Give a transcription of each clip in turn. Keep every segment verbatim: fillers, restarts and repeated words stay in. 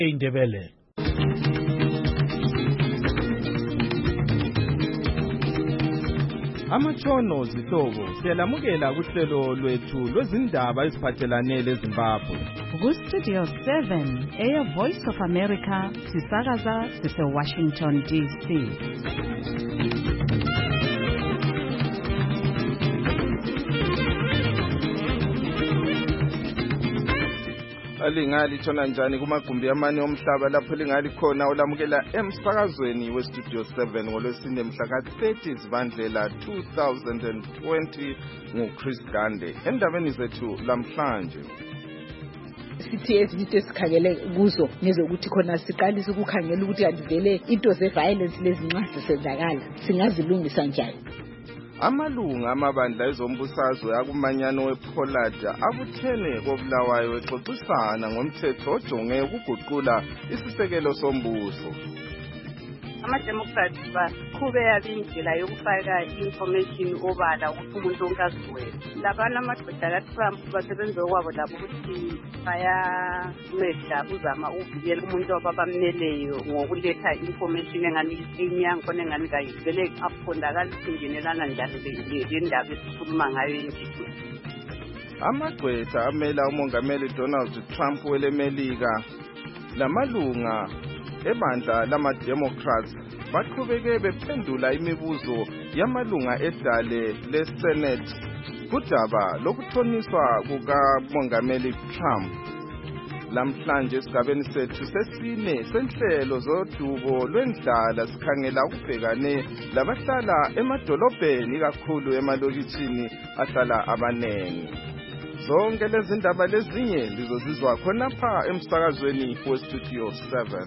eindebele. Amatshono zihlobo siyalamukela kuhlelo lwethu lwezindaba eziphathelane leZimbabwe. Ku Studio seven, Air Voice of America, sisakaza sise Washington D C. Alingali thona njani kumagumbi amane omhlaba lapho lingali khona olamukela emsakazweni we Studio seven ngolwesine mhla ka thirty Zibandlela two thousand twenty nguChris Gande. Endabeni zethu lamhlanje sithi ezinto esikhangele kuzo nezokuthi khona siqalise ukukhangela ukuthi andivele into ze violence lezinxasi senzakala singazilungisa njani. Amalunga amabandla ezombusazwe akumanyano wePollard abuthene koBulawayo exoxisana ngomthetho ojonge ukuguqula isisekelo sombuso. Ama-Democrats baqhube indlela yokufaka information obala ukuthi umuntu wonke azizwele. Labana amadoda kaTrump basebenza kwabo labo ukuthi bayanceda uzama ukuvikela umuntu ababamneleyo ngokuletha information engani inyanga khona engani kayivele afundakala ingenelana njalo le ndaba esikhuluma ngayo endlini. Amagqwetha amela umongameli Donald Trump welemelika lamalunga ebandla lama-Democrats baqhubeke bephendula imibuzo yamalunga edale leSenate kudaba lokuthoniswa kukamongameli Trump. Lamhlanje esigabeni sethu sesine senhlelo zodubo lwendlala sikhangela ukubhekane labahlala emadolobheni kakhulu emalokitshini ahlala abanengi. Zonke lezi ndaba lezinye lizozizwa khonapha emsakazweni we Studio seven.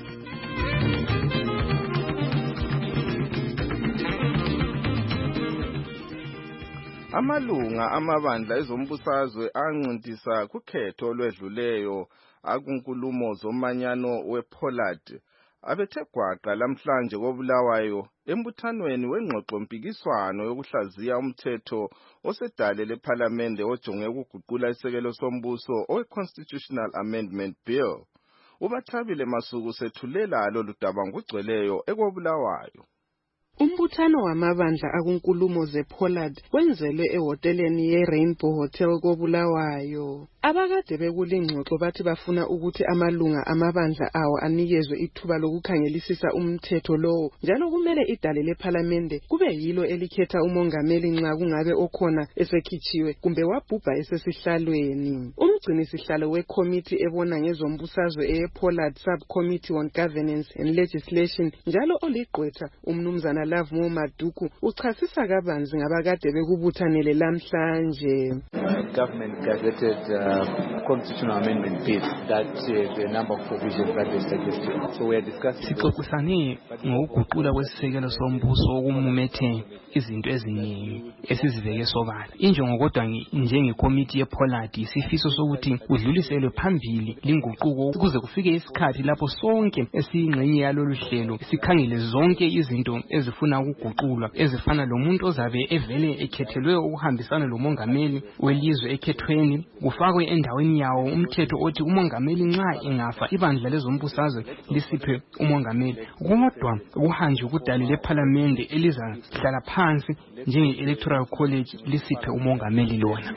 Amalunga amabandla ezombusazwe anqintisa kukhetho lwedluleyo akunkulumo zomanyano wePollard abethe gwaqa lamhlanje koBulawayo embuthanweni wengxoxo mpikiswano yokuhlaziya umthetho osedale leParliament ojonge ukuguqula isekelo sombuso owe-Constitutional Amendment Bill. Ubathabile Masuku sethulela lolu daba ngugcweleyo ekoBulawayo. Umbuthano wamabandla akunkulumo zePollard wenzelwe ehoteleni yeRainbow Hotel koBulawayo. Abakade bekulingxoxo bathi bafuna ukuthi amalunga amabandla awo anikezwe ithuba lokukhangelisisa umthetho lowo, njalo kumele idale leParliament kube yilo elikhetha umongameli nxa kungabe okhona esekhitshiwe kumbe wabhubha esesihlalweni. Umgcini sihlalo weCommittee ebona ngezombusazwe ePollard Subcommittee on Governance and Legislation njalo oligqwetha umnumzana Lavumo Maduku uchasisa kabanzi ngabakade bekubuthanele lamhlanje. Government gazetted uh, constitutional amendment bill that uh, the number of provisions that they suggested. So we are discussing. Sixoxisane ngokuguqula kwesisekelo sombuso okumumethe izinto eziningi esiziveke sobala. Injongo kodwa njengeCommittee yePollard isifiso sokuthi udluliselwe phambili linguquko ukuze kufike isikhathi lapho sonke esiyingxenye yalolu hlelo sikhangele zonke izinto ezifuna ukuguqulwa ezifana lomuntu ozabe evele ekhethelwe ukuhambisana lomongameli welizwe ekhethweni kufakwe endaweni yawo umthetho othi umongameli nxa engafa ibandla lezombusazwe lisiphe umongameli kodwa kuhanje ukudala leParliament elizahlala phansi njenge electoral college lisiphe umongameli lona.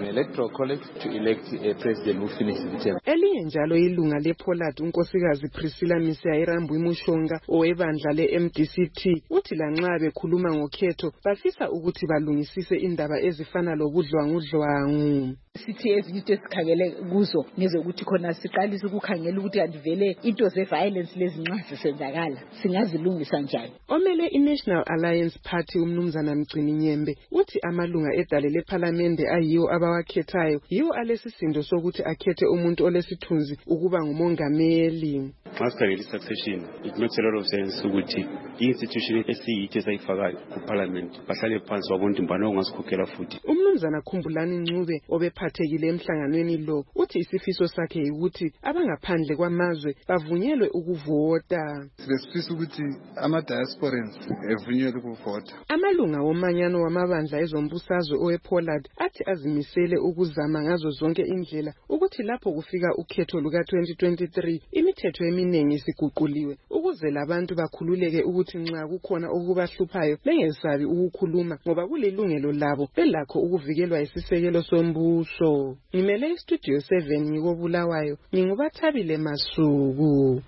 Elinye njalo ilunga lePollard unkosikazi Priscilla Misiyayirambu Mushonga owebandla le-M D C T uthi lanxa bekhuluma ngokhetho bafisa ukuthi balungisise indaba ezifana lobudlwangudlwangu. Sithi ezinto esikhangele kuzo nezokuthi khona siqalise ukukhangela ukuthi andivele into ze violence lezinxasi senzakala singazilungisa njani. Omele iNational Alliance Party umnumzana Mgcini Nyembe uthi amalunga edale leParliament ayiwo abawakhethayo yiwo alesisindo sokuthi akhethe umuntu olesithunzi ukuba ngumongameli. Xa sikhangela i-succession, it makes a lot of sense ukuthi i-institution esiyithi esayifakayo kuparliament bahlale phansi babona ukuthi mbani ongasikhokhela futhi. Umnumzana Khumbulani Ncube obephathekile emhlanganweni lo uthi isifiso sakhe ukuthi abangaphandle kwamazwe bavunyelwe ukuvota. Sifisa ukuthi ama-diasporans evunyelwe ukuvota. Amalunga womanyano wamabandla ezombusazwe owePollard athi azimisele ukuzama ngazo zonke indlela ukuthi lapho kufika ukhetho luka twenty twenty-three imithetho eminingi isiguquliwe ukuze labantu bakhululeke ukuthi nxa kukhona okubahluphayo bengesabi ukukhuluma ngoba kulilungelo labo belakho ukuvikelwa isisekelo sombuso. Ngimele iStudio seven ngikobulawayo ngingubathabile Masuku.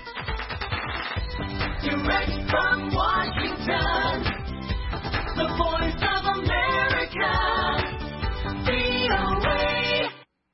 Direct from Washington, the voice of America, V O A.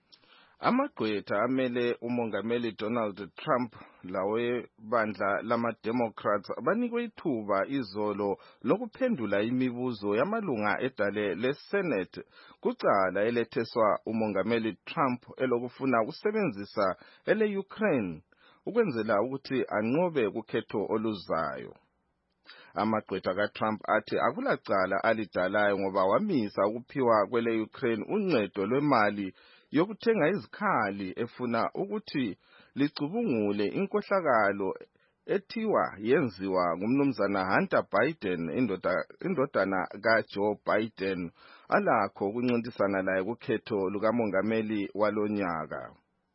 Amagqwetha amele umongameli Donald Trump lawe bandla lama-Democrats banikwe ithuba izolo lokuphendula imibuzo yamalunga edale le-Senate kucala eletheswa umongameli Trump elokufuna ukusebenzisa ele-Ukraine ukwenzela ukuthi anqobe ukhetho oluzayo. Amagqwetha kaTrump athi akulacala alidalayo ngoba wamisa ukuphiwa kwele-Ukraine uncedo lwemali yokuthenga izikhali efuna ukuthi licubungule inkohlakalo ethiwa yenziwa ngumnumzana Hunter Biden indodana kaJoe Biden alakho ukuncintisana laye kukhetho lukamongameli walonyaka.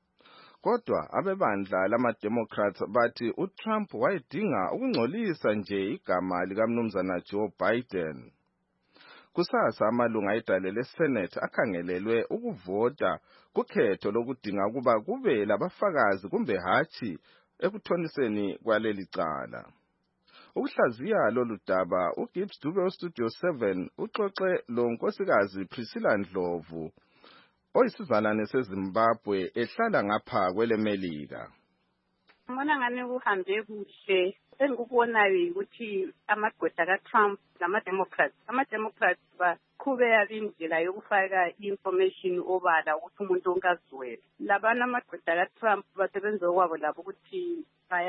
Kodwa abebandla lama-Democrats bathi uTrump wayedinga ukungcolisa nje igama likamnumzana Joe Biden. Kusasa amalunga edale le-Senate akhangelelwe ukuvota kukhetho lokudinga ukuba kube labafakazi kumbe hatshi ekuthoniseni kwaleli cala. Ukuhlaziya lolu daba uGibbs Dube weStudio seven uxoxe lo nkosikazi Priscilla Ndlovu oyisizalwane seZimbabwe ehlala ngapha kwelemelika. Ngibona ngani kuhambe kuhle. Engikubonayo ukuthi amagqwetha kaTrump nama-Democrats ama-Democrats baqhubeka indlela yokufaka i-information obala ukuthi umuntu onkaziwele. Labana amagqwetha kaTrump basebenza okwabo labo ukuthi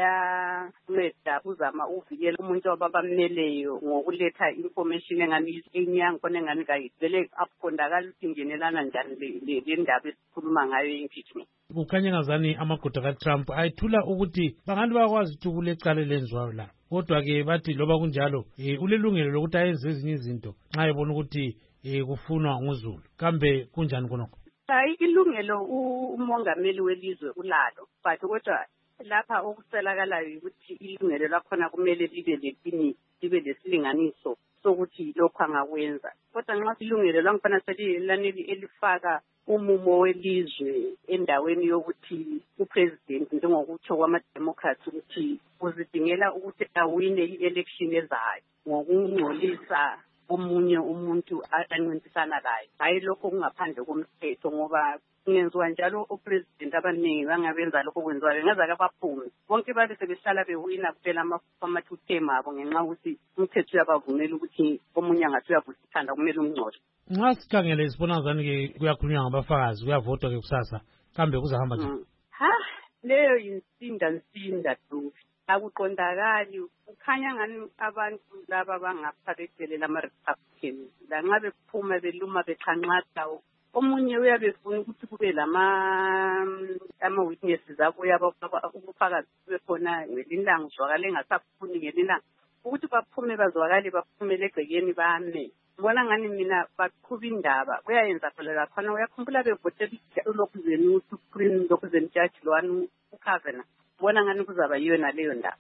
bayanceda uzama uvikela umuntu ababamneleyo ngokuletha information engani inyanga khona engani kayivele akuqondakala ukuthi ingenelana njani le ndaba esikhuluma ngayo impeachment. Kukhanya ngazani amagqwetha kaTrump ayithula ukuthi bangabantu bakwazi ukuthi kulecala lenziwayo la. Kodwa ke bathi loba kunjalo eh ulelungelo lokuthi ayenze ezinye izinto nxa ebona ukuthi eh kufunwa nguzulu. Kambe kunjani konoko? Hayi ilungelo umongameli welizwe ulalo. But kodwa lapha okuselakalayo ukuthi ilungelo lakhona kumele libe leqiniso libe lesilinganiso sokuthi lokho angakwenza. Kodwa nxa ilungelo langifana selilaneli elifaka umumo welizwe endaweni yokuthi upresident njengokutsho kwama-Democrats ukuthi uzidingela ukuthi awine i-election ezayo ngokungcolisa omunye umuntu ancintisana laye. Hayi lokho kungaphandle komthetho ngoba kungenziwa njalo upresident abaningi bangabenza lokho kwenziwayo ngezake abaphume bonke babe sebehlala bewina kuphela ama-two term abo ngenxa ukuthi umthetho uyabavumela ukuthi omunye angathi uyavuthanda kumele umngcole. Nxa sikhangele sibona ngani ke kuyakhulunywa ngabafakazi kuyavotwa ke kusasa kambe kuzahamba njani? Ha leyo insinda nsinda tu akuqondakali kukhanya ngani abantu laba bangaphathekele ama-Republican lanxa bephuma beluma beqhanqatha omunye uyabefuna ukuthi kube lama ama-witnesses abo ubufakazi bube khona ngelinlanga uzwakale engasafuni ngelinlanga ukuthi baphume bazwakale baphumele egcekeni bame. Ngibona ngani mina baqhuba indaba kuyayenza phela lakhona uyakhumbula bevotela uLokuzeni uSupreme Lokuzeni Judge lwani uKavanaugh. Ngibona ngani kuzaba yiyo naleyo ndaba.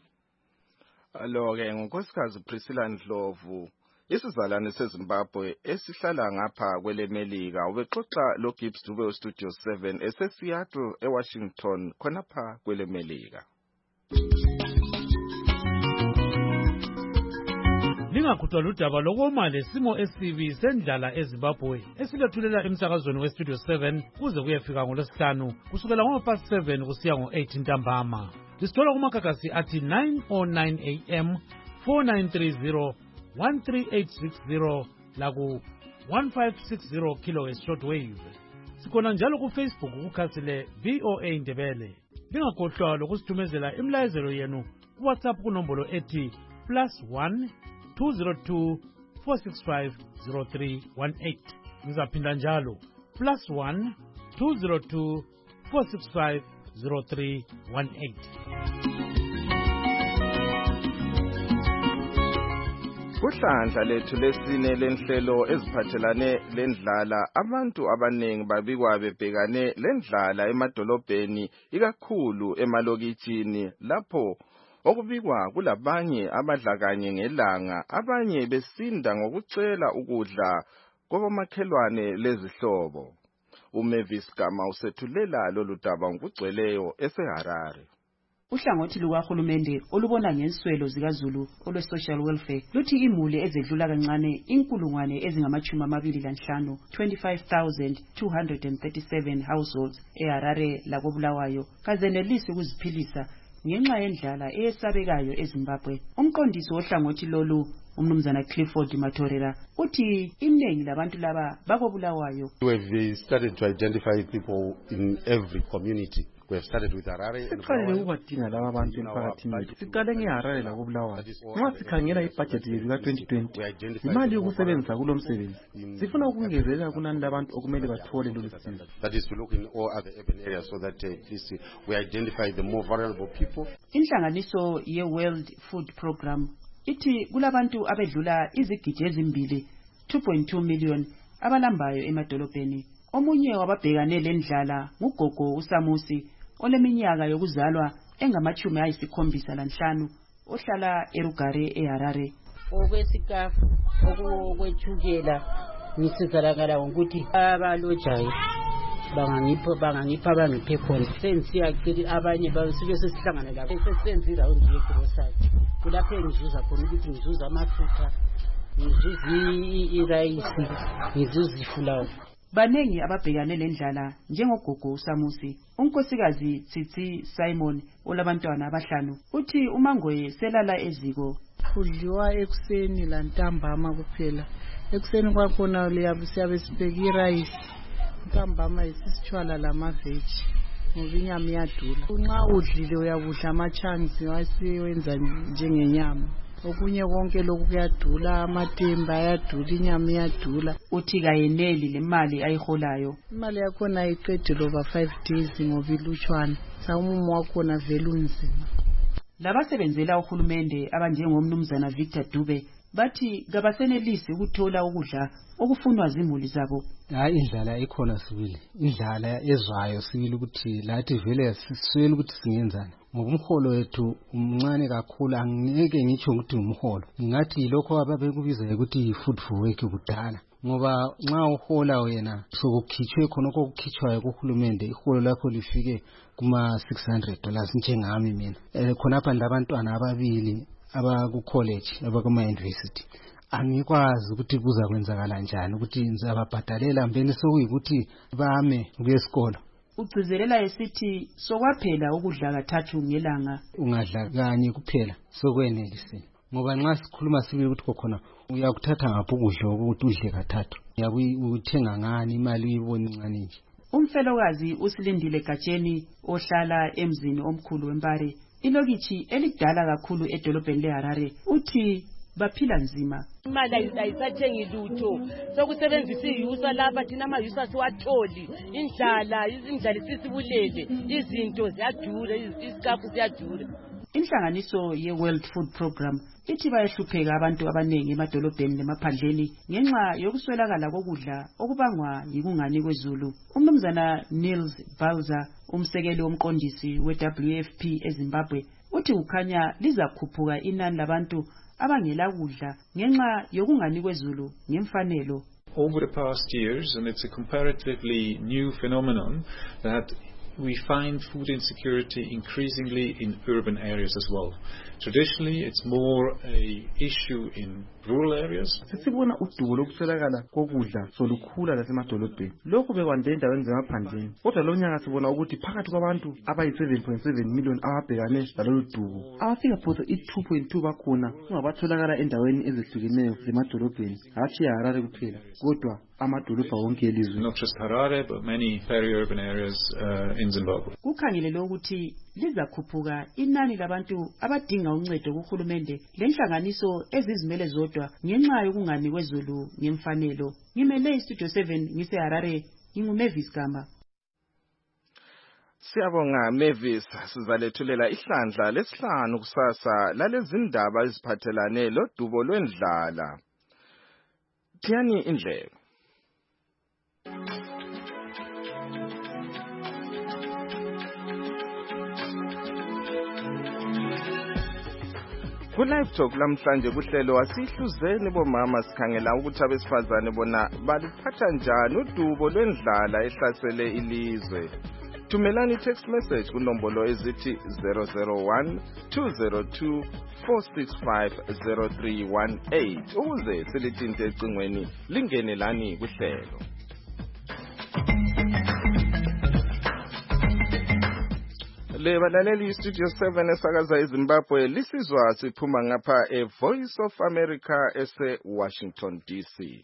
Alo-ke ngonkosikazi Priscilla Ndlovu isizalwane seZimbabwe esihlala ngapha kwelemelika ubexoxa loGibbs Dube weStudio seven eseSeattle eWashington khonapha kwelemelika. Lingakhuthwa ludaba lokoma lesimo esibi sendlala eZimbabwe esilethulela emsakazweni weStudio seven kuze kuyefika ngolwesihlanu kusukela ngo past seven kusiya ngo eight ntambama. Lisithola kumakakasi athi nine oh nine a m, four nine three zero, one three eight six zero laku one five six zero kilohertz shortwave. Sikhona njalo ku Facebook kukhasi le V O A Ndebele. lingakhohlwa lokusithumezela imlayezelo yenu kuWhatsApp kunombolo ethi plus one two zero two four six five zero three one eight. Ngizaphinda njalo plus one two zero two four six five zero three one eight. Kuhlandla lethu lesine lenhlelo eziphathelane lendlala, abantu abaningi babikwa bebhekane lendlala emadolobheni ikakhulu emalokitshini lapho okubikwa kulabanye abadla kanye ngelanga, abanye besinda ngokucela ukudla kwabomakhelwane lezihlobo. uMavis Gama usethulela lolu daba ngokugcweleyo eseHarare. Uhlangothi lukahulumende olubona ngenswelo zikaZulu olwe-social welfare luthi imuli ezedlula kancane inkulungwane ezingamachumi amabili lanhlanu twenty-five thousand two hundred thirty-seven households eHarare lakobulawayo kazenelisi ukuziphilisa ngenxa yendlala eyesabekayo eZimbabwe. Umqondisi wohlangothi lolu umnumzana Clifford Matorera uthi iningi labantu laba bakobulawayo. We have started to identify people in every community. We have started with Harare. Siqalile ukubadinga laba bantu emphakathini wethu. Siqale ngeHarare lakobulawayo. Nxa sikhangela ibudget yethu ka twenty twenty, imali yokusebenzisa kulo msebenzi. Sifuna ukungezelela kunani labantu okumele bathole lolu sizo. That is to look in all other urban areas so that uh, at least we identify the more vulnerable people. Inhlanganiso ye World Food Program ithi kulabantu abedlula izigidi ezimbili two point two million abalambayo emadolobheni. Omunye wababhekane lendlala ngugogo uSamusi oleminyaka yokuzalwa engamachumi ayisikhombisa lanhlanu ohlala eRugare eHarare. Okwesikafu okwethukela ngisizalakala ngokuthi abalojayo bangangipho bangangipha bangiphe khona sensiyacela abanye basuke sesihlangana lapho sesenzira onje yegrocery kulapho engizuza khona ukuthi ngizuza amafutha ngizuza irayisi ngizuza ifulawa. Banengi ababhekane lendlala njengogogo uSamusi. Unkosikazi Tsitsi Simon olabantwana abahlanu uthi uMangoye selala eziko. Kudliwa ekuseni lantambama kuphela. Ekuseni kwakhona liyabe sibheka irayisi, ntambama isisithwala lamaveji ngoba inyama iyadula. Nxa udlile uyakudla amachansi wasiwenza njengenyama. Okunye konke lokhu kuyadula, amatemba ayadula, inyama iyadula. Uthi kayeneli le mali ayiholayo. Imali yakhona ayiqedile over five days ngoba ilutshwana. Sawumumo wakhona vele unzima. Labasebenzela uhulumende abanjengomnumzana Victor Dube bathi kabasenelisi ukuthola ukudla okufunwa zimuli zabo. Hayi indlala ikhona sibili. Indlala ezwayo sibili ukuthi lathi vele siswele ukuthi singenzani. Ngoba umholo wethu umncane kakhulu, angeke ngitsho ukuthi umholo. Ngathi lokho ababekubiza ukuthi food for work kudala. Ngoba nxa uhola wena sokukhitshwe khona okukhitshwayo kuhulumende iholo lakho lifike kuma six hundred dollars njengami mina. Eh khonapha labantwana ababili abaku college abakuma university. Angikwazi ukuthi kuza kwenzakala kanjani ukuthi ngizababhadalela mbeni sokuyikuthi bame kuyesikolo. Ugcizelela esithi sokwaphela ukudla kathathu ngelanga. Ungadla kanye kuphela sokwenelisi. Ngoba nxa sikhuluma sibili ukuthi khona uyakuthatha ngapho ukudla ukuthi udle kathathu. Uyakuthenga ngani imali uyibona incane nje. Umfelokazi usilindile Gatsheni ohlala emzini omkhulu weMpare, ilokithi elidala kakhulu edolobheni leHarare, uthi baphila nzima. Imali ayisathengi lutho sokusebenzisa iyusa lapha thina amayusa siwatholi, indlala indlala isisibulele, izinto ziyadura, isikafu siyadura. Inhlanganiso ye World Food Program ithi bayahlupheka abantu abanengi emadolobheni lemaphandleni ngenxa yokuswelakala kokudla okubangwa yikungani kwezulu. Umnumzana Niels Balza umsekeli womqondisi we-W F P eZimbabwe uthi kukhanya lizakhuphuka inani labantu abangela kudla ngenxa yokungani kwezulu ngemfanelo. Over the past years, and it's a comparatively new phenomenon, that we find food insecurity increasingly in urban areas as well. Traditionally, it's more a issue in rural areas. Sisibona udubo lokuswelakala kokudla solukhula lasemadolobheni. Lokhu bekwande endaweni zemaphandleni. Kodwa lo nyaka sibona ukuthi phakathi kwabantu abayi seven point seven million ababhekane lalolu dubo, abafika phose i two point two bakhona kungabatholakala endaweni ezehlukeneyo zemadolobheni, hatshi eHarare kuphela, kodwa amadolobha wonke elizwe. Not just Harare, but many peri-urban areas uh, in Zimbabwe. Kukhangelelwe ukuthi lizakhuphuka inani labantu abadinga uncedo kuhulumende lenhlanganiso ezizimele zodwa ngenxa yokunganikwe Zulu ngemfanelo. Ngimele iStudio seven ngiseHarare, nginguMavis Gama. Siyabonga Mavis, sizalethulela ihlandla lesihlanu kusasa lalezindaba eziphathelane lodubo lwendlala. Thiyani indlebe. Ku-Live Talk lamhlanje kuhlelo wasihluzeni bomama sikhangela ukuthi abesifazane bona baliphatha njani udubo lwendlala ehlasele ilizwe. Thumelani text message kunombolo ezithi zero zero one two zero two four six five zero three one eight ukuze silithinte ecingweni lingenelani kuhlelo. Le balaleli Studio seven esakaza eZimbabwe lisizwa siphuma ngapha eVoice of America ese Washington D C.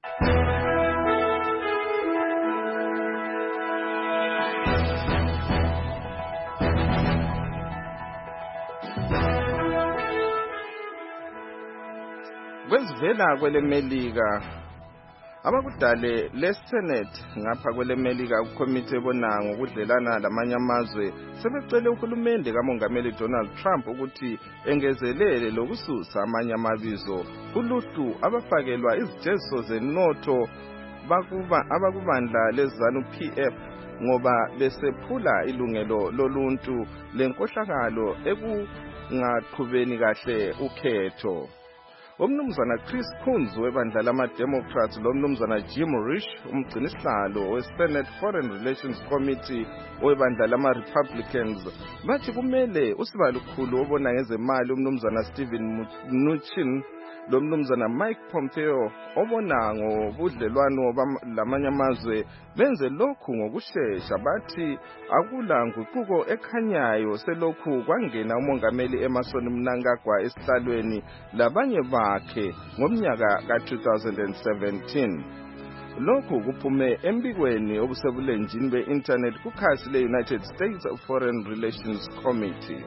Kwezivela kwele Melika abakudale leSenate ngapha kwele Melika ukomite ebona ngokudlelana lamanye amazwe sebecele uhulumende kamongameli Donald Trump ukuthi engezelele lokususa amanye amabizo kuluhlu abafakelwa izijeziso zenotho bakuba abakubandla leZanu P F ngoba besephula ilungelo loluntu lenkohlakalo ekungaqhubeni kahle ukhetho. Umnumzana Chris Coons webandla lama-Democrats lomnumzana Jim Risch umgcinisihlalo we-Senate Foreign Relations Committee webandla lama-Republicans bathi kumele usibalukhulu obona ngezemali umnumzana Stephen Mnuchin lomnumzana Mike Pompeo obona ngobudlelwano lamanye amazwe benze lokhu ngokusheshsha bathi akula nguquko ekhanyayo selokhu kwangena umongameli Emmerson Mnangagwa esihlalweni labanye bakhe ngomnyaka ka two thousand seventeen. Lokhu kuphume embikweni obusebulenjini be-internet kukhasi le-United States Foreign Relations Committee.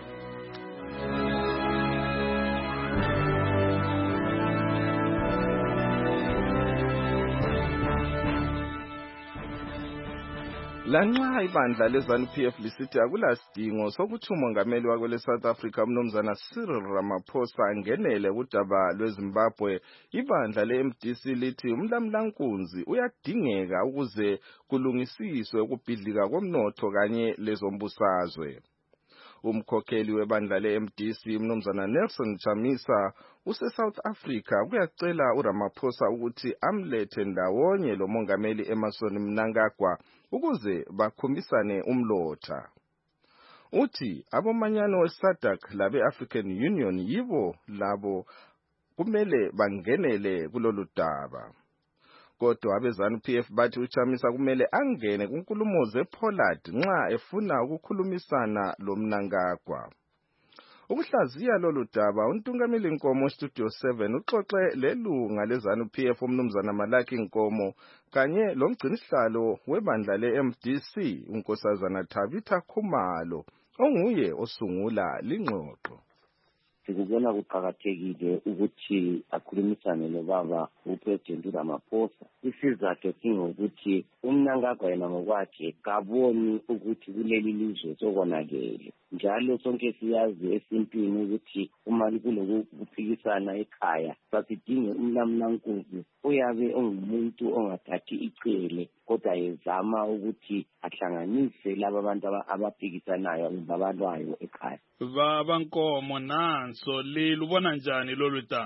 Lanxa ibandla leZanu P F lisithi akulasidingo sokuthi umongameli wakwele South Africa umnumzana Cyril Ramaphosa angenele udaba lweZimbabwe, ibandla le-M D C lithi umlamlankunzi uyadingeka ukuze kulungisiswe ukubhidlika komnotho kanye lezombusazwe. Umkhokheli webandla le-M D C umnumzana Nelson Chamisa use-South Africa kuyacela uRamaphosa ukuthi amlethe ndawonye lo mongameli Emmerson Mnangagwa ukuze bakhumisane umlotha. Uthi abomanyano we-SADC labe-African Union yibo labo kumele bangenele kulolu daba. Kodwa abeZanu P F bathi uChamisa kumele angene kunkulumo zePollard nxa efuna ukukhulumisana lo Mnangagwa. Ukuhlaziya lolu daba untungameli Nkomo Studio seven uxoxe lelunga leZanu P F umnumzana Malaki Nkomo kanye lomgcinisihlalo webandla le-M D C unkosazana Thabitha Khumalo onguye osungula lingxoxo. Sikubona kuqakathekile ukuthi akhulumisane nobaba uPresident Ramaphosa. Isizathu singokuthi uMnangagwa yena ngokwakhe kaboni ukuthi kuleli lizwe sokonakele. Njalo sonke siyazi esintwini ukuthi uma kuloku kuphikisana ekhaya sasidinge umlamlankunzi uyabe ongumuntu ongathathi icele kodwa ezama ukuthi ahlanganise laba abantu abaphikisanayo ngabalwayo ekhaya. Baba Nkomo nanso lilubona njani lolu daba?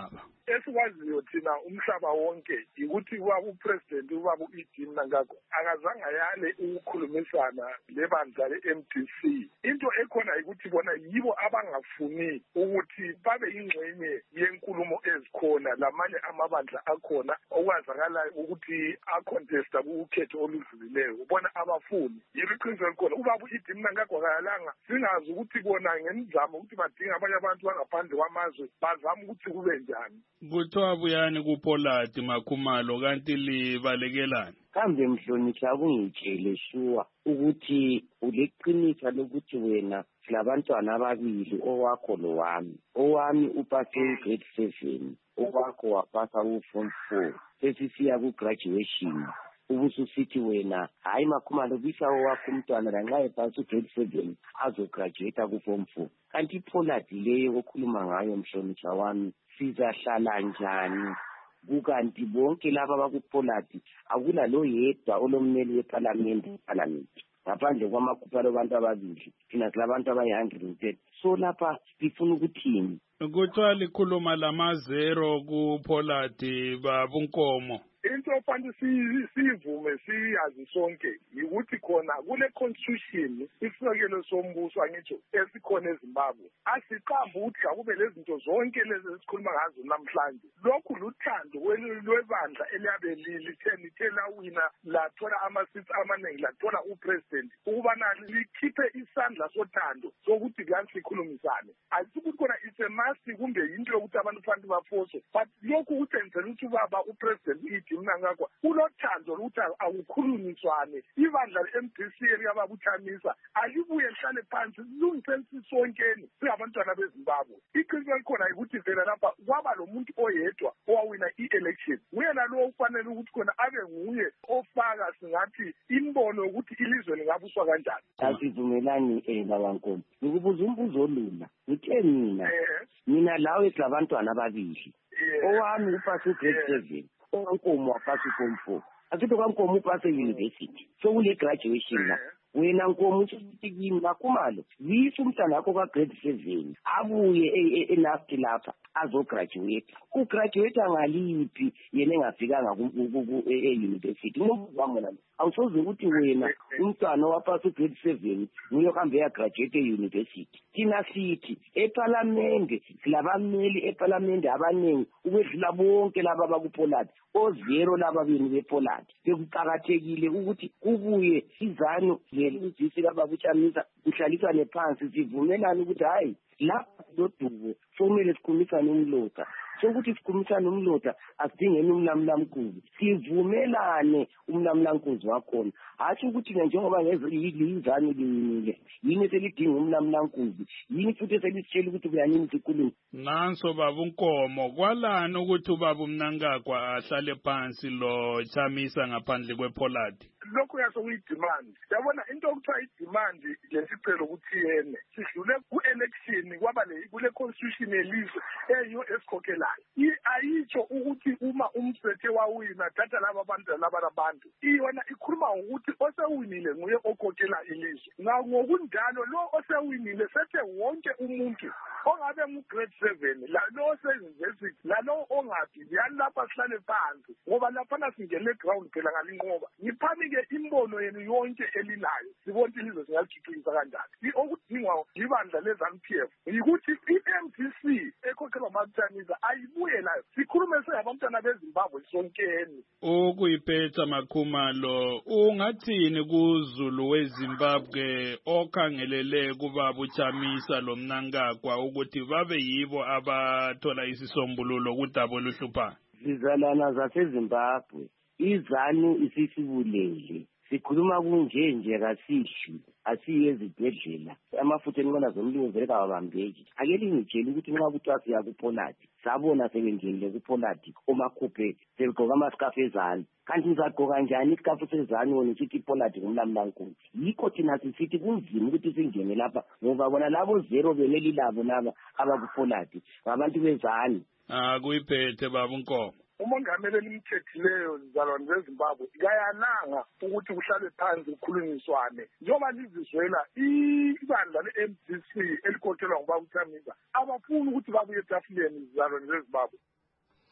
esikwaziyo thina umhlaba wonke ukuthi ubaba upresident ubaba uEdim Mnangagwa akazange yale ukukhulumisana lebandla le-M D C. Into ekhona ukuthi bona yibo abangafuni ukuthi babe ingxenye yenkulumo ezikhona lamanye amabandla akhona okwazakala ukuthi acontesta ukhetho oludlulileyo ubona abafuni yiliqiniso likhona ubaba uEdim Mnangagwa kalanga singazi ukuthi bona ngemizamo ukuthi badinga abanye abantu bangaphandle kwamazwe bazama ukuthi kube njani. Kuthiwa buyani kuPollard Makhumalo kanti libalekelani? Kambe mhlonishwa akungitshele shuwa ukuthi uleqinisa lokuthi wena silabantwana ababili owakho lo wami. Owami upase grade seven, owakho wapasa u-form four. Sesisiya ku-graduation. Ubususithi wena hayi Makhumalo bisa owakho umntwana lanxa epasa u-grade seven azograduate ku-form four. Kanti iPollard leyo okhuluma ngayo mhlonishwa wami sizahlala njani? Kukanti bonke laba bakuPollard akula lo yedwa olommeli weparlament eparlament ngaphandle kwamakhuphalo abantu ababili thina silabantu abayi-one hundred and thirty. So lapha sifuna ukuthini? Kuthiwa likhuluma lamazero kuPollard babunkomo. Into ofanele siyivume siyazi sonke ukuthi khona kule constitution isisekelo sombuso angitsho esikhona eZimbabwe asiqambe ukuthi akube lezinto zonke lezi esikhuluma ngazo namhlanje. Lokhu luthando lwebandla eliyabe lithe lawina lathola ama-seats amaningi lathola upresident ukubana likhiphe isandla sothando sokuthi kanti sikhulumisane. Asikuthi khona it's a must kumbe yinto yokuthi abantu fanele bafoswe, but lokhu kutshengisa ukuthi ubaba upresident uEdim Mnangagwa ulothando lokuthi akukhulunyiswane. Ibandla le-M D C eliyababuthanisa alibuye lihlale phansi silungiseni sonkeni singabantwana beZimbabwe. Iqiniso likhona ukuthi vele lapha kwaba lo muntu oyedwa owawina i-election. Uyena lo ufanele ukuthi khona abe nguye ofaka singathi imbono ukuthi ilizwe lingabuswa kanjani. Asivumelani eh lawankomo. Ngikubuza umbuzo olula. Ngithe mina mina lawe silabantwana ababili. Owami upase grade seven. Onkomo wapasa u-form four. Asithi kwankomo upase university. So kule graduation la. Wena Nkomo usithi kimi Makhumalo yisa umntana wakho ka grade seven abuye enafti lapha azograduate. Ugraduate ngaliphi yena engafikanga e-university. Ngombuzo wami mina awusoze ukuthi wena umntwana wapasa grade seven nguye ohambe yagraduate e-university. Thina sithi eParliament silabameli eParliament abaningi ukwedlula bonke laba bakuPollard ozero laba bini bePollard. Bekuqakathekile ukuthi kubuye izanu lelizisi lababutshamisa kuhlalisane phansi sivumelane ukuthi hayi lapha lodubo somele sikhulumisane umlota. Sokuthi sikhulumisane umlota asidingeni umlamlamkuzi sivumelane umlamlamkuzi wakhona. Hathi ukuthi njengoba ngezilizani linile yini selidinga umlamlamkuzi yini futhi selisitshela ukuthi kuyanini sikhuluma. Nanso babunkomo kwalana ukuthi ubaba uMnangagwa ahlale phansi lo Chamisa ngaphandle kwePollard. Lokho yaso kuyidemand. Yabona into okuthiwa idemand lesicelo ukuthi yene sidlule ku-election kwaba le kule constitution yelizwe eyiyo esikhokhelayo. Ayitsho ukuthi uma umthetho wawina thatha laba abantu laba abantu. Iyona ikhuluma ngokuthi osewinile nguye okhokhela ilizwe. Ngokunjalo lo osewinile sethe wonke umuntu ongabe mu grade seven la lo oseyunivesithi la lo ongathi yalapha sihlale phansi ngoba lapha singene ground phela ngalinqoba. Ngiphamike imbono yenu yonke elilayo sibona ilizwe singalithuthukisa kanjani. Okudingwa ibandla le-ZANU P F yikuthi i-M D C ekhokhelwa amaButhanisa ayibuye layo sikhulume singabantwana beZimbabwe sonkeni. Ukuyiphetha Makhumalo ungathini kuZulu weZimbabwe okhangelele kubaba uChamisa lo Mnangagwa ukuthi babe yibo abathola isisombululo kudaba oluhluphayo? Sizalana zaseZimbabwe izanu isisibulele sikhuluma kunje nje kasihli asiye ezibhedlela amafutha enqola zomlungu vele kawabambeki. Ake lingitshela ukuthi nxa kuthiwa siya kuPollard sabona sebengenile kuPollard omakhuphe segqoka amasikafu ezanu kanti ngizagqoka njani isikafu sezanu wona sithi iPollard ngumlamlankulu. Yikho thina sisithi kunzima ukuthi singene lapha ngoba bona labo zero beneli labo laba abakuPollard ngabantu bezanu. Ah kuyiphethe babunkomo. Umongameli elimthethileyo zalwane zeZimbabwe kayananga ukuthi kuhlale phansi kukhulunyiswane njengoba lizizwela ibandla le-M D C elikhokhelwa ngubaba uChamisa abafuni ukuthi babuye etafuleni zalwane zeZimbabwe.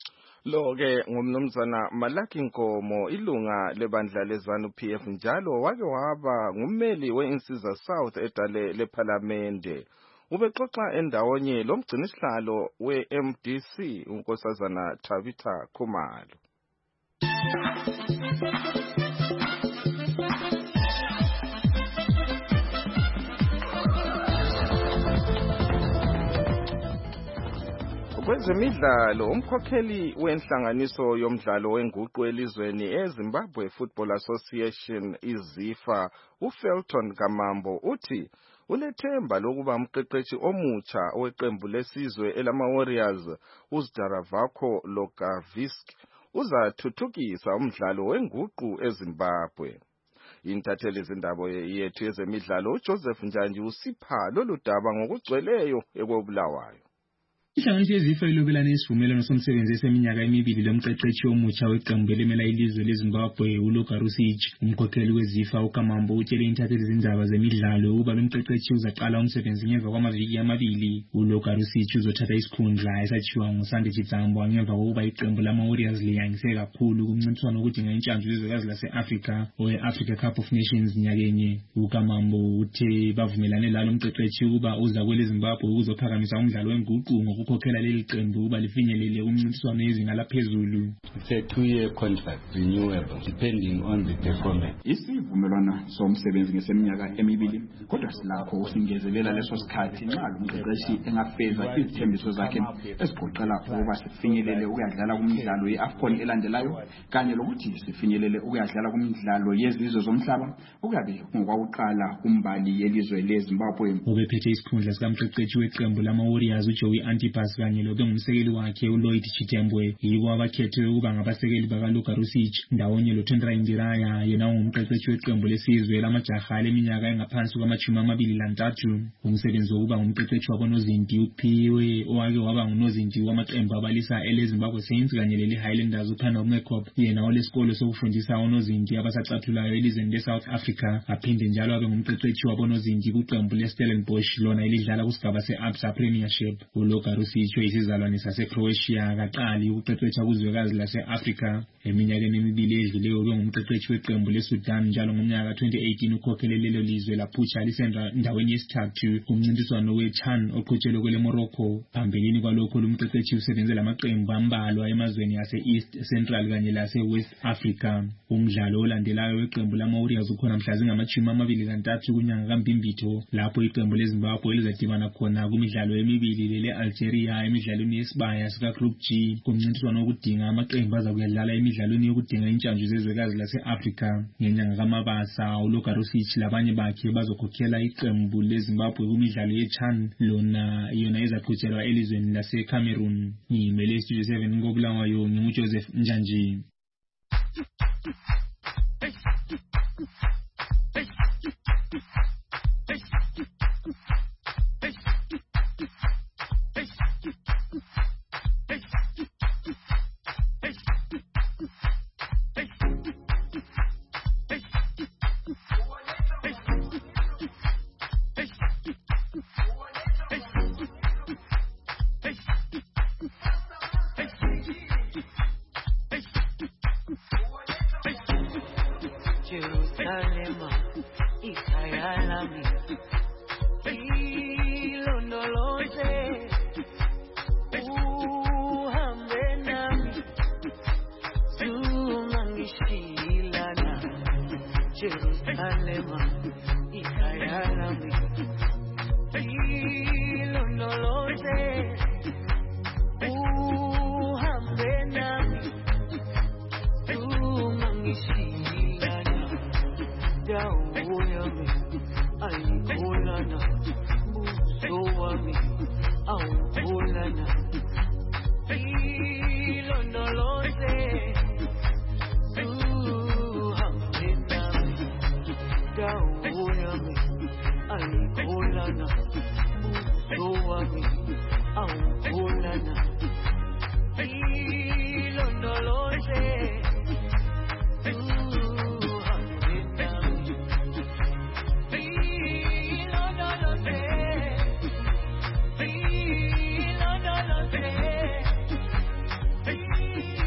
Lo ke ngumnumzana Malaki Nkomo, ilunga lebandla leZANU P F, njalo wake waba ngummeli weiNsiza South edale lePhalamende. Ubexoxa endawonye lomgcinisihlalo we-M D C uNkosazana Tabitha Khumalo. Kwezemidlalo, umkhokheli wenhlanganiso yomdlalo wenguqu elizweni eZimbabwe Football Association iZIFA, uFelton Kamambo, uthi unethemba lokuba umqeqeshi omutsha weqembu lesizwe elama-Warriors uZdaravako Lokavisk uzathuthukisa umdlalo wenguqu eZimbabwe. Intatheli izindaba yethu yezemidlalo uJoseph Njanji usipha lolu daba ngokugcweleyo ekobulawayo. Inhlanganiso yeZIFA ilobelana isivumelwano somsebenzi eseminyaka emibili lomqeqeshi omutsha weqembu elimela ilizwe leZimbabwe uLuka Rusic. Umkhokheli weZIFA uKamambo utshele intatheli izindaba zemidlalo ukuba lomqeqeshi uzaqala umsebenzi ngemva kwamaviki amabili. uLuka Rusic uzothatha isikhundla esachiwa nguSande Chitsambo ngemva kokuba iqembu lama-Warriors liyangise kakhulu kumncintiswano wokudinga intshantshu yezwekazi lase-Afrika owe-Africa Cup of Nations nyakenye. uKamambo uthe bavumelane lalo umqeqeshi ukuba uza kwele Zimbabwe ukuzophakamisa umdlalo wenguqu ukukhokhela leli qembu ukuba lifinyelele umncintiswano yezinga laphezulu. It's a two-year contract, renewable, depending on the performance. Isivumelwano somsebenzi ngeseminyaka emibili, kodwa silakho usingezelela leso sikhathi nxa umqeqeshi engafeza izithembiso zakhe esigoqela ukuba sifinyelele ukuyadlala kumidlalo ye-AFCON elandelayo kanye lokuthi sifinyelele ukuyadlala kumidlalo yezizwe zomhlaba okuyabe ngokwakuqala kumbali yelizwe leZimbabwe. Ubephethe isikhundla sikamqeqeshi weqembu lama-Warriors uJoey Antipas kanye lobe ngumsekeli wakhe uLloyd Chitembwe yibo abakhethwe ukuba ngabasekeli bakaLuka Rusic ndawonye loThendra Indiraya yena ungumqeqeshi weqembu lesizwe lamajaha leminyaka engaphansi kwamashumi amabili lantathu. Umsebenzi wokuba ngumqeqeshi wabonozinti uphiwe owake waba ngunozinti wamaqembu abalisa eleZimbabwe Saints kanye lele-Highlanders uPanel Mekop yena olesikolo sokufundisa onozinti abasacathulayo elizweni leSouth Africa, aphinde njalo abe ngumqeqeshi wabonozinti kuqembu leStellenbosch lona elidlala kusigaba se-Absa Premiership. uLuka Rusic isizalwane saseCroatia kaqali ukuqeqesha kuzwekazi lase-Afrika. Eminyakeni emibili edluleyo ube ngumqeqeshi weqembu leSudan njalo ngomnyaka twenty eighteen ukhokhelele lelo lizwe laphutsha lisenza endaweni yesithathu kumncintiswano we-CHAN oqhutshelwe kwele Morocco. Phambilini kwalokho lumqeqeshi usebenze lamaqembu ambalwa emazweni ase-East Central kanye lase-West Africa. Umdlalo olandelayo weqembu lama-Warriors ukhona mhla zingamashumi amabili lantathu kunyanga kaMbimbitho lapho iqembu leZimbabwe elizadibana khona kumidlalo emibili lele-Algeria emidlalweni yesibaya sika-Group G kumncintiswano wokudinga amaqembu azakuyadlala emidlalweni yokudinga intshantshu zezwekazi lase-Afrika. Ngenyanga kaMabasa uLuka Rusic labanye bakhe bazokhokhela iqembu leZimbabwe kumidlalo ye-CHAN lona yona ezaqhutshelwa elizweni lase-Cameroon. Ngimele iStudio seven ngobulawayo nginguJoseph Njanji. Jerusalema, ikhaya lami, ilondoloze, uhambe nami, ungangishilana. Jerusalema, ikhaya lami, ilondoloze, uhambe nami, ungangishilana. Dawo yami ayikholana, buso wami awukholana. Ilondoloze, uhambe nami. Dawo yami ayikholana, buso wami awukholana. Ilondoloze. Be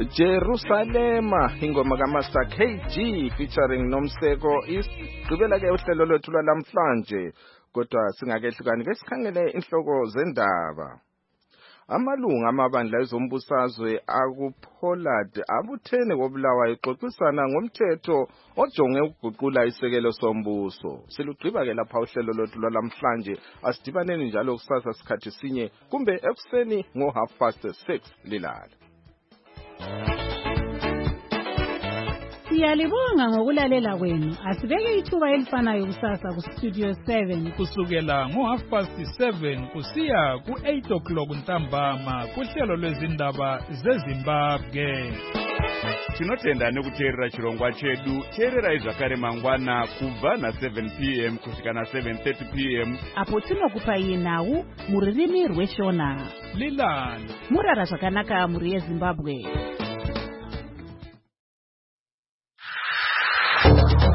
Jerusalema ingoma kaMaster K G featuring Nomseko isigqibela ke uhlelo lwethu lwalamhlanje kodwa singakehlukani ke sikhangele inhloko zendaba. Amalunga amabandla ezombusazwe akuPollard abuthene koBulawayo exoxisana ngomthetho ojonge ukuguqula isekelo sombuso. Silugqiba ke lapha uhlelo lwethu lwalamhlanje asidibaneni njalo kusasa sikhathi sinye kumbe ekuseni ngo half past six lilala. Siyalibonga ngokulalela kwenu. Asibeke ithuba elifanayo kusasa ku Studio seven kusukela ngo half past seven kusiya ku eight o'clock ntambama kuhlelo lwezindaba zeZimbabwe. Tinotenda nekuteerera chirongwa chedu. Teererai zvakare mangwana kubva na seven p m kusvika na seven thirty p m apo tinokupai nhau mururimi rweshona. Lilala murara zvakanaka muri yeZimbabwe.